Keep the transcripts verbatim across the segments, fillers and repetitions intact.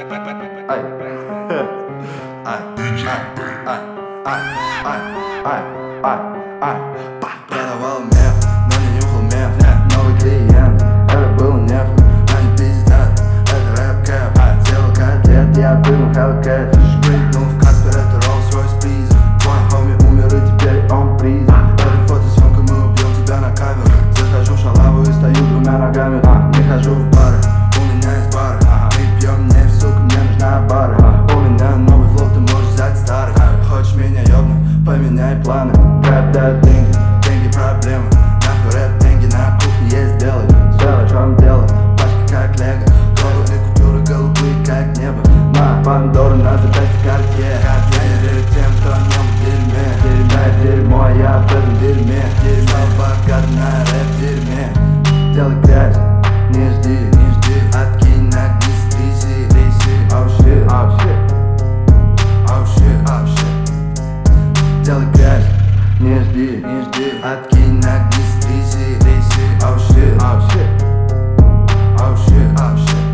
Продавал меф, но не нюхал меф. Новый клиент, это был неф. Они пиздят, это рэп-кэп. Сделал котлет, я дыму Hellcat. Прыгнул в Каспер, это Rolls-Royce призм. Твой хоми умер и теперь он призм. Это фотосъемка, мы убьем тебя на камеру. Захожу в шалаву и стою двумя ногами. Не хожу в бары, у меня есть бары. Мы пьем нефть, сука, мне нужна бары. У меня новый флоу, ты можешь взять старый. Хочешь меня ёбнуть, поменяй планы. Рэп дает деньги, деньги проблемы. Нахуй рэп, деньги на кухне есть делай. Все, в чем дело, пачка как лего. Голубые купюры, голубые как небо. На Пандору, на запястье Cartier. Я не верю тем, кто о нем в дерьме. Дерьмо, дерьмо, я об этом дерьме. Стал богат на рэп дерьме. Делай грязь, не жди, не жди. Откинь ноги, стряси, тряси. Oh shit, oh shit. Oh shit, oh shit. Делай грязь, не жди, не жди. Откинь ноги, стряси, тряси. Oh shit, oh shit. Oh shit, oh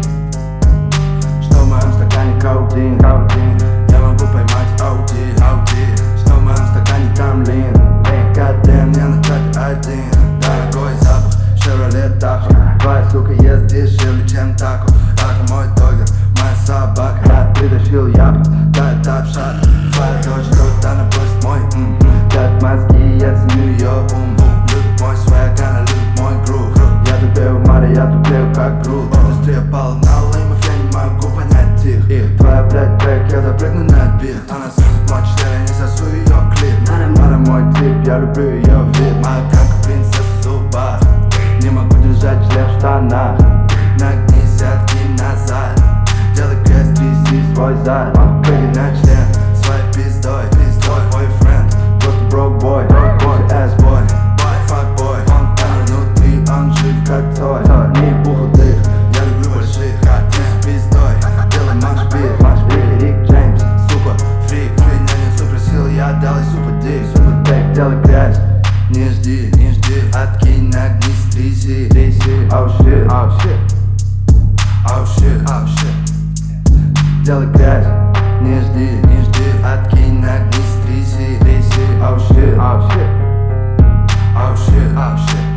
shit. Что в моем стакане каудин, каудин. Я могу поймать ауди, ауди. Что в моем стакане там лин, лин. Goddamn, мне на трек один. Дорогой запах, Chevrolet Tahoe. Твоя сука ест дешевле, чем тако. Тако мой догер, моя собака. Я притащил япа, да это обшат. Твоя дочь тут, она просит мой ум. Дать мозги, я ценю ее ум. Любит мой свэг, она любит мой грув. Я тупею в море, я тупею как груд. Индустрия пала на леймов, я не могу понять их. И твоя, блядь, трек, я запрыгну на бит. Она сосет мой член, я не сосу ее клип. Она мой тип, я люблю ее вид. Моя камка, принцесса в зубах. Не могу держать член в штанах. Нагнись, откинь назад. Делай крест, тряси свой зад. Прыгай на член своей пиздой. Пиздой, бойфренд, просто broke boy. Ass boy, fuck boy. Он там внутри, он жив как той. Не бухал дых, я люблю больших. С пиздой, делай матч-бит. Рик Джеймс, супер фрик. Меня не суперсил, я дал ей супер дик. Супер тейк, делай грязь, не жди, не жди. Откинь ноги, стряси, тряси. Oh shit, oh shit. Oh shit, oh shit. Делай грязь, не жди, не жди. Откинь ноги, стряси, тряси. Oh shit, oh shit. Oh shit, oh shit.